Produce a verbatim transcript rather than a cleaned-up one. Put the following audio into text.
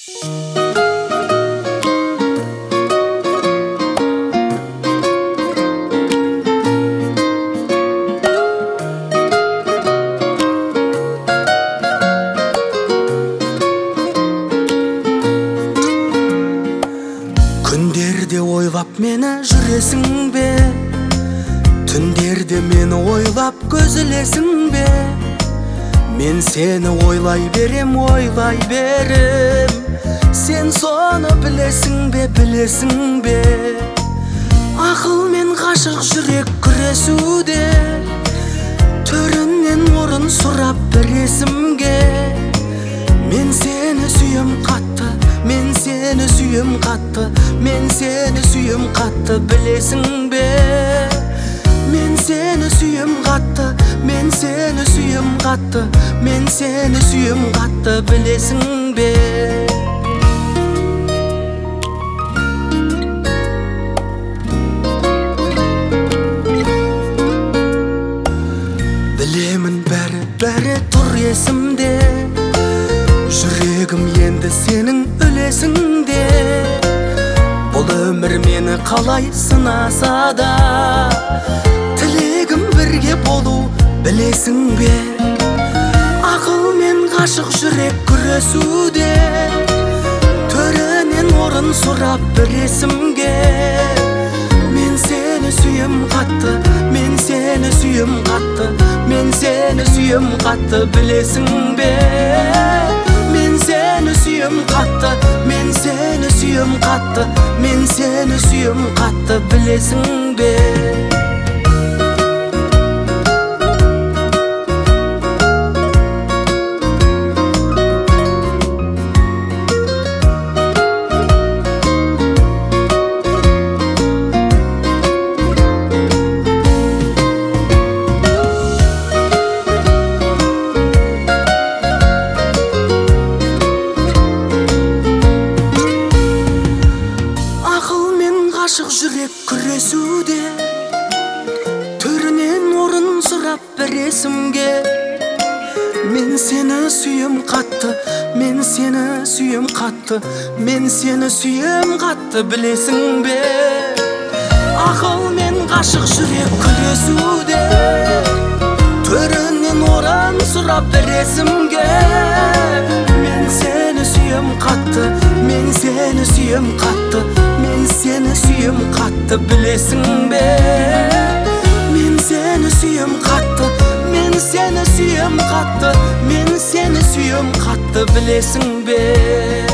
Күндерде ойлап мені жүресің бе? Түндерде мені ойлап көзілесің бе? Мен сені ойлай берем, ойлай берем. Сен соны білесің бе, білесің бе? Ақыл мен ғашық жүрек күресуде, төрінен орын сұрап бересімге. Мен сені сүйем қатты, мен сені сүйем қатты, мен сені сүйем қатты, білесің бе? Мен сені сүйем қатты, мен сені сүйем қатты, мен сені сүйем қатты, білесің бе? Білемін бәрі, бәрі тұр есімде, жүрегім енді сенің үлесіңде. Бұл өмір мені қалай сынаса да, тілегім бірге болу, білесің бе? Ақыл мен ғашық жүрек күресуде, төрінен орын сұрап бересімге. Мен сені сүйем қатты, мен сені сүйем қатты, мен сені сүйем қатты, білесің бе? Мен сені сүйем қатты, мен сені сүйем қатты, мен сені сүйем қатты, білесің бе? Ғашық жүрек күресуде, төрінен орын сұрап бересімге. Мен сені сүйем қатты, мен сені сүйем қатты, мен сені сүйем қатты, білесің бе? Ақыл мен ғашық жүрек күресуде, төрінен орын сұрап бересімге. Мен сені сүйем қатты, мен сені сүйем қатты, мен сені сүйем қатты, білесің бе? Мен сені сүйем қатты, мен сені сүйем қатты, мен сені сүйем қатты, білесің бе?